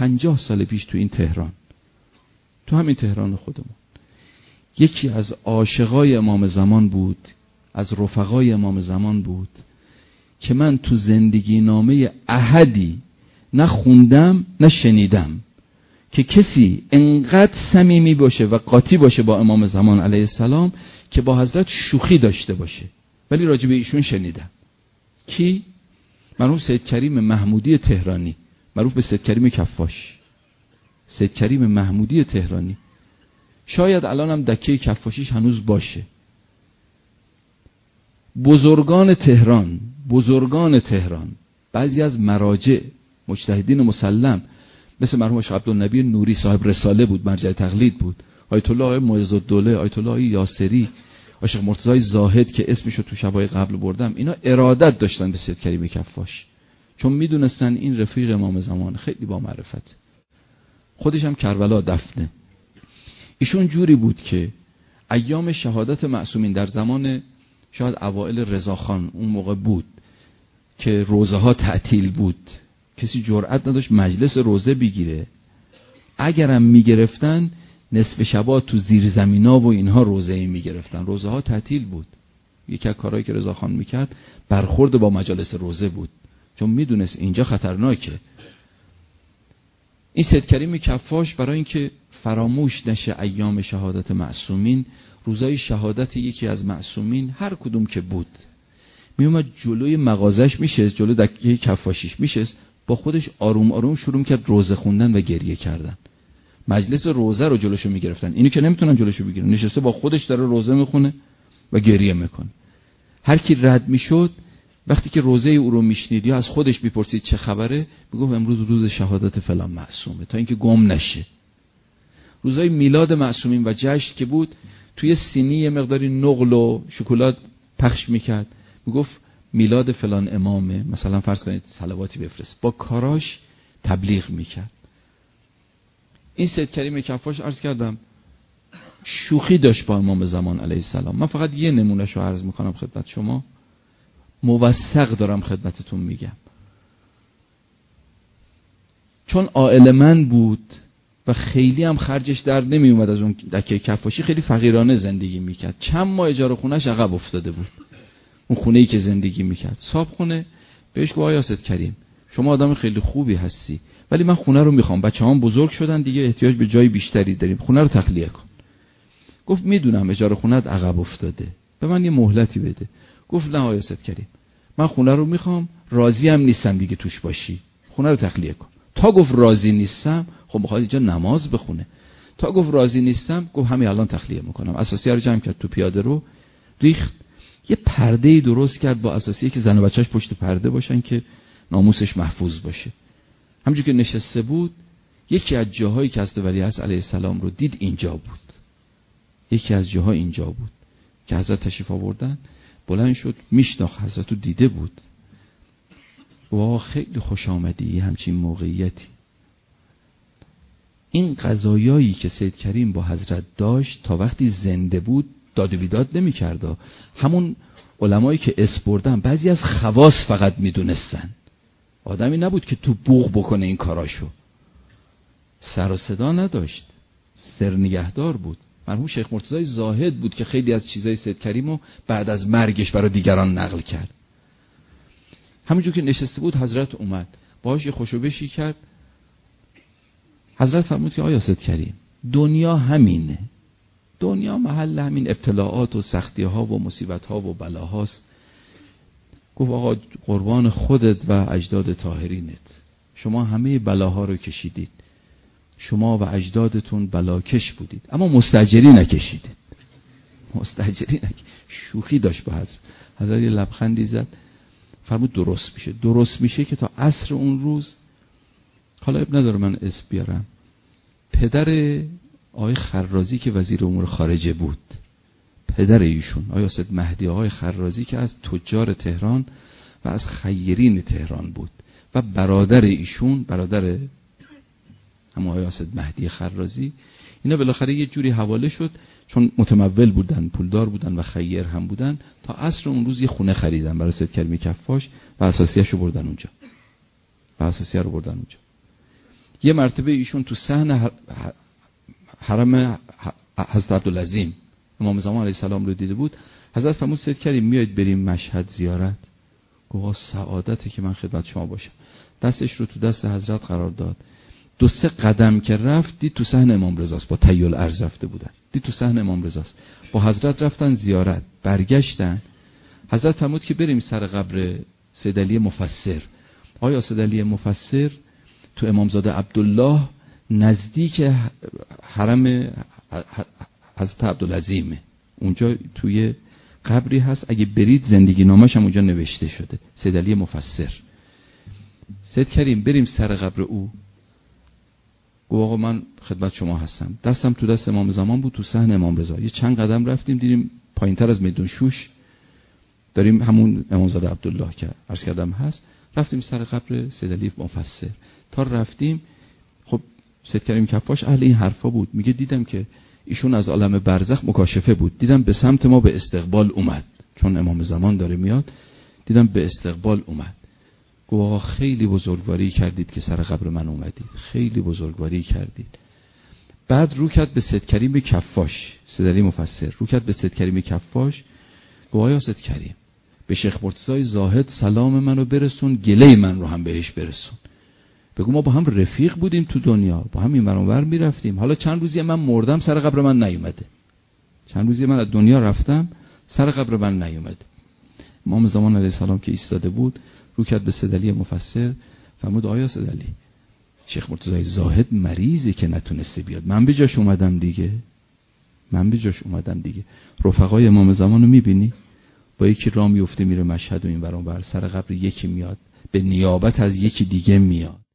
50 سال پیش تو این تهران، تو همین تهران خودمون، یکی از عاشقای امام زمان بود، از رفقای امام زمان بود که من تو زندگی نامه احدی نه خوندم نه شنیدم که کسی انقدر صمیمی باشه و قاطی باشه با امام زمان علیه السلام که با حضرت شوخی داشته باشه، ولی راجع به ایشون شنیدم. کی؟ مرحوم سید کریم محمودی تهرانی، معروف به سید کریم کفاش. سید کریم محمودی تهرانی، شاید الان هم دکه کفاشیش هنوز باشه. بزرگان تهران، بعضی از مراجع مجتهدین مسلم مثل مرحوم شیخ عبدالنبی نوری صاحب رساله بود، مرجع تقلید بود، آیت الله معز الدوله، آیت الله یاسری، شیخ مرتضی زاهد که اسمشو تو شبای قبل بردم، اینا ارادت داشتن به سید کریم کفاش، چون میدونستن این رفیق امام زمان خیلی با معرفت. خودش هم کربلا دفنه. ایشون جوری بود که ایام شهادت معصومین در زمان شاید اوائل رضاخان اون موقع بود که روزه ها تعطیل بود، کسی جرئت نداشت مجلس روزه بگیره، اگرم میگرفتن نصف شبا تو زیر زمینا و اینها روزه میگرفتن، روزه ها تعطیل بود. یکی از کارهایی که رضاخان میکرد برخورد با مجالس روزه بود، چون میدونست اینجا خطرناکه. این سید کریم کفاش برای اینکه فراموش نشه ایام شهادت معصومین، روزای شهادت یکی از معصومین هر کدوم که بود، میومد جلوی مغازش میشه، جلو دکه کفاشیش میشه، با خودش آروم آروم شروع کرد روزه خوندن و گریه کردن. مجلس روزه رو جلوشو میگرفتن، اینو که نمیتونن جلوشو بگیرن، نشسته با خودش داره روزه میخونه و گریه میکنه. هر کی رد میشد وقتی که روزه او رو میشنید یا از خودش میپرسید چه خبره، میگفت امروز روز شهادت فلان معصومه، تا اینکه گم نشه. روزای میلاد معصومین و جشن که بود، توی سینی یه مقداری نقل و شکلات پخش میکرد، میگفت میلاد فلان امامه، مثلا فرض کنید صلواتی بفرست، با کاراش تبلیغ میکرد. این سید کریم کفاش عرض کردم شوخی داشت با امام زمان علیه السلام. من فقط یه نمونهشو عرض میکنم خدمت شما، موثق دارم خدمتتون میگم. چون عائل من بود و خیلی هم خرجش در نمی اومد، از اون دکه کفاشی خیلی فقیرانه زندگی میکرد، چند ماه اجاره خونهش عقب افتاده بود، اون خونه‌ای که زندگی میکرد. صاحب خونه بهش گفت آیا سید کریم شما آدم خیلی خوبی هستی، ولی من خونه رو میخوام، بچه‌هام بزرگ شدن دیگه، احتیاج به جای بیشتری داریم، خونه رو تخلیه کن. گفت میدونم اجاره خونه‌ت عقب افتاده، به من یه مهلتی بده. گفت نه آیا سید کریم من خونه رو میخوام، راضی هم نیستم دیگه توش باشی، خونه رو تخلیه کن. تا گفت راضی نیستم، خب میخواد اینجا نماز بخونه، تا گفت راضی نیستم، گفت همین الان تخلیه میکنم. اساسیه رو جمع کرد تو پیاده رو ریخت، یه پرده‌ای درست کرد با اساسیه که زن و بچه‌اش پشت پرده باشن که ناموسش محفوظ باشه. همونجوری که نشسته بود، یکی از جاهایی که حضرت ولیعصر علیه السلام رو دید اینجا بود، یکی از جاها اینجا بود که حضرت تشریف آوردن، بلند شد، میشناخت حضرت رو، دیده بود. واقعا خیلی خوش آمدی همچین موقعیتی. این قضایایی که سید کریم با حضرت داشت تا وقتی زنده بود داد و بیداد نمی کرد. همون علمایی که اسپردن بعضی از خواص فقط می دونستن، آدمی نبود که تو بوق بکنه این کاراشو، سر و صدا نداشت، سر نگهدار بود. مرحوم شیخ مرتضی زاهد بود که خیلی از چیزای سید کریمو بعد از مرگش برای دیگران نقل کرد. همونجور که نشسته بود حضرت اومد، باهاش یه خوشوبشی کرد. حضرت فرمود که آیا سید کریم دنیا همینه، دنیا محل همین ابتلاعات و سختی ها و مصیبت ها و بلاهاست. گفت آقا قربان خودت و اجداد طاهرینت، شما همه بلاها رو کشیدید، شما و اجدادتون بلاکش بودید، اما مستاجری نکشیدید. مستاجری شوخی داشت با حضرت یه لبخندی زد، فرمود درست میشه. درست میشه که تا عصر اون روز، حالا اب نداره من اسم بیارم، پدر آقای خرازی که وزیر امور خارجه بود، پدر ایشون آقای اسد مهدی آقای خرازی که از تجار تهران و از خیرین تهران بود، و برادر ایشون، برادر همون آقای اسد مهدی خرازی، اینا بالاخره یه جوری حواله شد، چون متمول بودن، پولدار بودن و خیر هم بودن، تا عصر اون روز یه خونه خریدن برای سید کریم کفاش و اساسیه‌شو بردن اونجا، و اساسیه رو بردن اونجا. یه مرتبه ایشون تو صحن حرم حضرت عبدالعظیم امام زمان علیه السلام رو دیده بود. حضرت فرمود سید کریم میایید بریم مشهد زیارت؟ گفت سعادته که من خدمت شما باشم. دستش رو تو دست حضرت قرار داد. 2-3 قدم که رفت دید تو صحن امام رضاست. با تیل ارج رفته بودن، دید تو صحن امام رضاست. با حضرت رفتن زیارت، برگشتن. حضرت فرمود که بریم سر قبر سید علی مفسر. آیا سید علی مفسر تو امامزاده عبدالله نزدیک حرم حضرت عبدالعظیمه، اونجا توی قبری هست، اگه برید زندگی نامش هم اونجا نوشته شده، سید علی مفسر. سید کریم بریم سر قبر او. گفت آقا من خدمت شما هستم. دستم تو دست امام زمان بود تو صحن امام رضا. یه چند قدم رفتیم دیدیم پایینتر از میدون شوش داریم همون امامزاده عبدالله که عرض کردم هست. رفتیم سر قبر سید علی مفسر. تا رفتیم خب سید کریم کفاش اهل این حرفا بود. میگه دیدم که ایشون از عالم برزخ مکاشفه بود، دیدم به سمت ما به استقبال اومد، چون امام زمان داره میاد، دیدم به استقبال اومد. گفت آقا خیلی بزرگواری کردید که سر قبر من اومدید، خیلی بزرگواری کردید. بعد رو کرد به سید کریم کفاش، سید علی مفسر رو کرد به سید کریم کفاش. گفت آیا سید کریم به شیخ مرتضی زاهد سلام منو برسون، گله من رو هم بهش برسون. بگو ما با هم رفیق بودیم تو دنیا، با هم این ور اون ور میرفتیم، حالا چند روزی من مردم سر قبر من نیومده، چند روزی من از دنیا رفتم سر قبر من نیومده. امام زمان علیه السلام که ایستاده بود رو کرد به سید علی مفسر، فرمود آیا سید علی شیخ مرتضی زاهد مریضی که نتونسته بیاد، من به جاش اومدم دیگه، من به جاش اومدم دیگه. رفقای امام زمانو میبینی با یکی راه میفته میره مشهد و این ور اون ور، سر قبر یکی میاد به نیابت از یکی دیگه میاد.